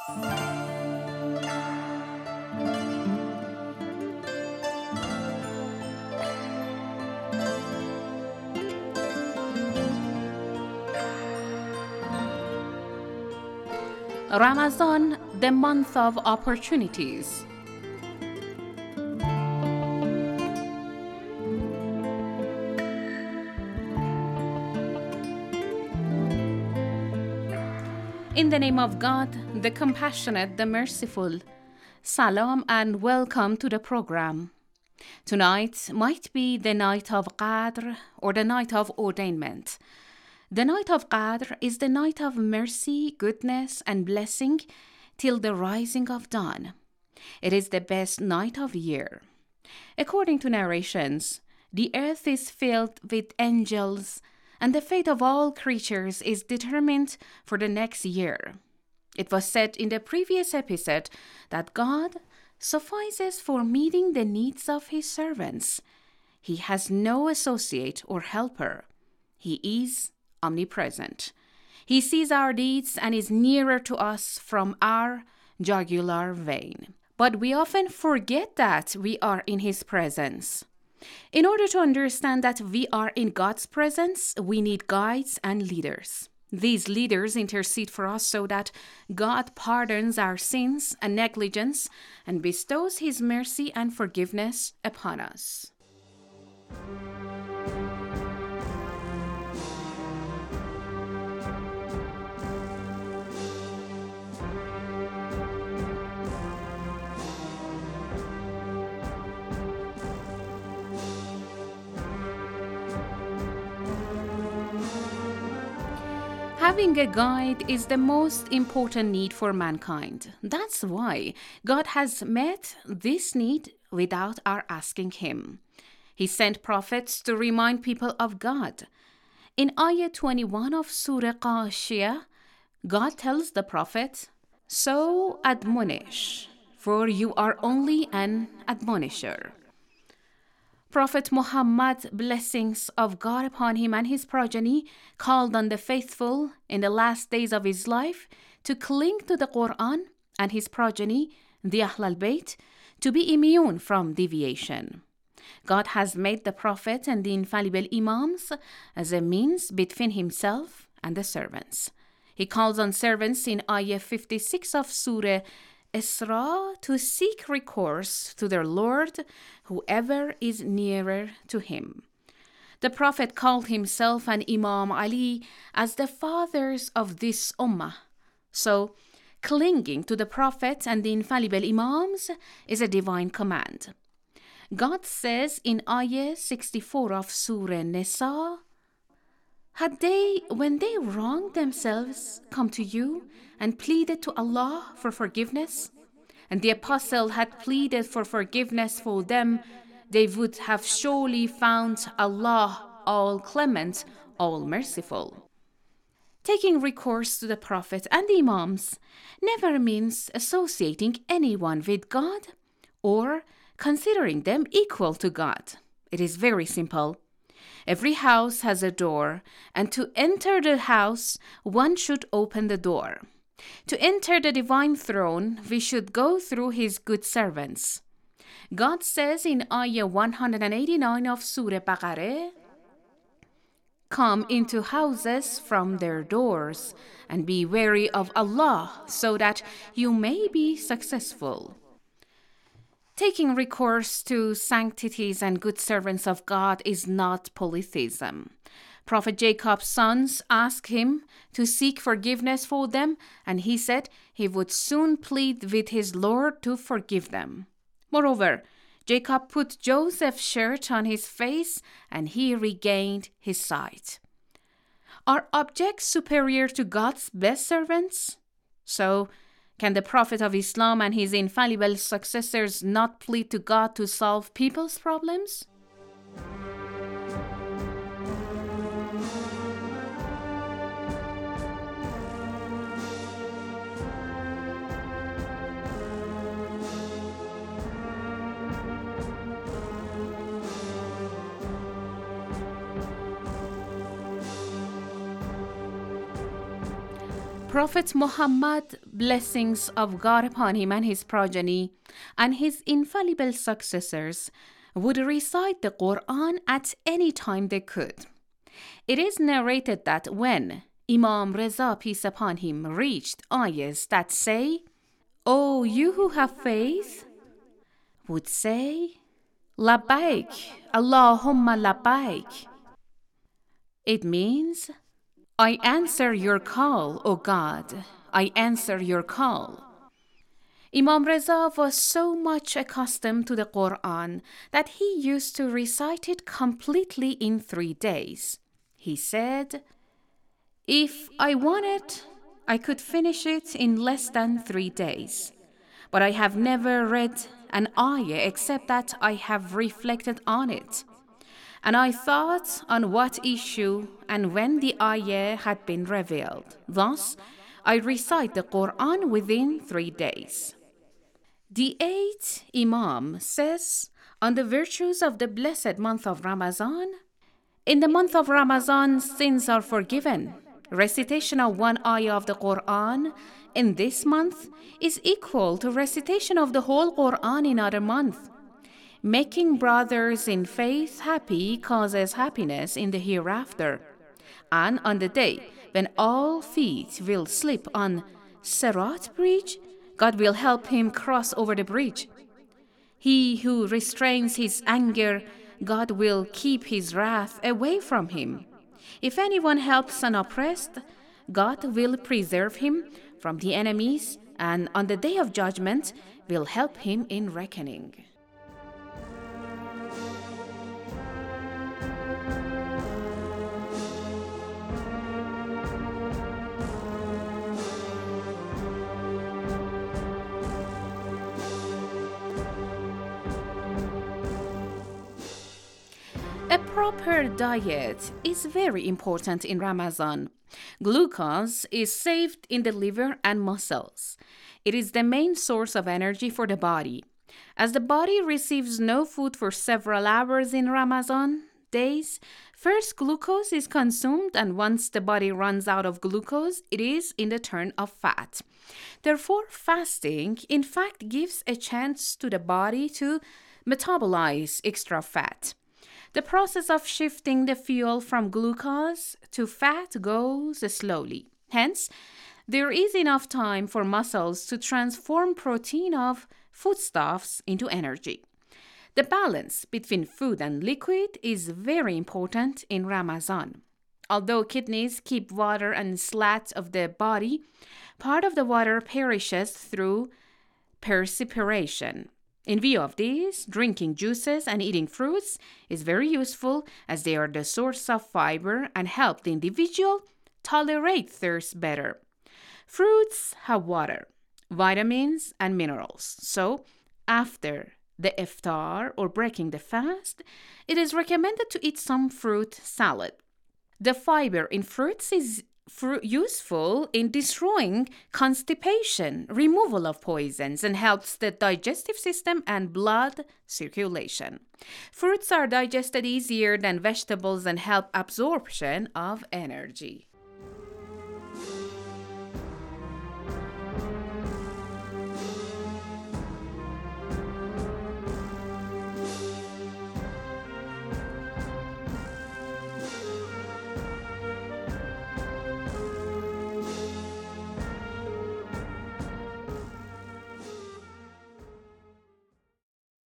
Ramadan, the month of opportunities. In the name of God, the compassionate, the merciful, Salam and welcome to the program. Tonight might be the night of Qadr or the night of ordainment. The night of Qadr is the night of mercy, goodness, and blessing till the rising of dawn. It is the best night of the year. According to narrations, the earth is filled with angels, and the fate of all creatures is determined for the next year. It was said in the previous episode that God suffices for meeting the needs of His servants. He has no associate or helper. He is omnipresent. He sees our deeds and is nearer to us from our jugular vein. But we often forget that we are in His presence. In order to understand that we are in God's presence, we need guides and leaders. These leaders intercede for us so that God pardons our sins and negligence and bestows His mercy and forgiveness upon us. Having a guide is the most important need for mankind. That's why God has met this need without our asking Him. He sent prophets to remind people of God. In Ayah 21 of Surah Qashiyah, God tells the prophet, "So admonish, for you are only an admonisher." Prophet Muhammad, blessings of God upon him and his progeny, called on the faithful in the last days of his life to cling to the Quran and his progeny, the Ahl al-Bayt, to be immune from deviation. God has made the Prophet and the infallible Imams as a means between Himself and the servants. He calls on servants in Ayah 56 of Surah Isra to seek recourse to their Lord, whoever is nearer to Him. The Prophet called himself and Imam Ali as the fathers of this Ummah. So, clinging to the Prophet and the infallible Imams is a divine command. God says in Ayah 64 of Surah Nisa, "Had they, when they wronged themselves, come to you and pleaded to Allah for forgiveness, and the Apostle had pleaded for forgiveness for them, they would have surely found Allah all clement, all merciful." Taking recourse to the Prophet and the Imams never means associating anyone with God or considering them equal to God. It is very simple. Every house has a door, and to enter the house, one should open the door. To enter the divine throne, we should go through His good servants. God says in Ayah 189 of Surah Baqarah, "Come into houses from their doors, and be wary of Allah, so that you may be successful." Taking recourse to sanctities and good servants of God is not polytheism. Prophet Jacob's sons asked him to seek forgiveness for them, and he said he would soon plead with his Lord to forgive them. Moreover, Jacob put Joseph's shirt on his face, and he regained his sight. Are objects superior to God's best servants? So, can the Prophet of Islam and his infallible successors not plead to God to solve people's problems? Prophet Muhammad, blessings of God upon him and his progeny, and his infallible successors, would recite the Quran at any time they could. It is narrated that when Imam Reza, peace upon him, reached ayahs that say, "O you who have faith," would say, "Labbaik, Allahumma labbaik." It means, "I answer your call, O God, I answer your call." Imam Reza was so much accustomed to the Quran that he used to recite it completely in 3 days. He said, "If I wanted, I could finish it in less than 3 days. But I have never read an ayah except that I have reflected on it. And I thought on what issue and when the ayah had been revealed. Thus, I recite the Quran within 3 days." The 8th Imam says on the virtues of the blessed month of Ramadan, "In the month of Ramadan, sins are forgiven. Recitation of one ayah of the Quran in this month is equal to recitation of the whole Quran in another month. Making brothers in faith happy causes happiness in the hereafter. And on the day when all feet will slip on Sirat bridge, God will help him cross over the bridge. He who restrains his anger, God will keep his wrath away from him. If anyone helps an oppressed, God will preserve him from the enemies, and on the day of judgment will help him in reckoning." A proper diet is very important in Ramadan. Glucose is saved in the liver and muscles. It is the main source of energy for the body. As the body receives no food for several hours in Ramadan days, first glucose is consumed, and once the body runs out of glucose, it is in the turn of fat. Therefore, fasting, in fact, gives a chance to the body to metabolize extra fat. The process of shifting the fuel from glucose to fat goes slowly. Hence, there is enough time for muscles to transform protein of foodstuffs into energy. The balance between food and liquid is very important in Ramadan. Although kidneys keep water and slats of the body, part of the water perishes through perspiration. In view of this, drinking juices and eating fruits is very useful, as they are the source of fiber and help the individual tolerate thirst better. Fruits have water, vitamins, and minerals. So, after the iftar or breaking the fast, it is recommended to eat some fruit salad. The fiber in fruits is useful in destroying constipation, removal of poisons, and helps the digestive system and blood circulation. Fruits are digested easier than vegetables and help absorption of energy.